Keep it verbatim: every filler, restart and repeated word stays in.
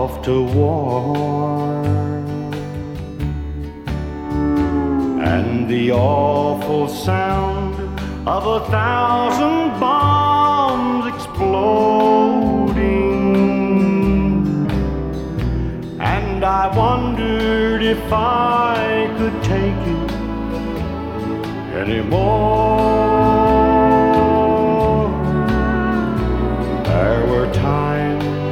off to war. And the awful sound of a thousand bombs exploding. And I wondered if I could take it anymore.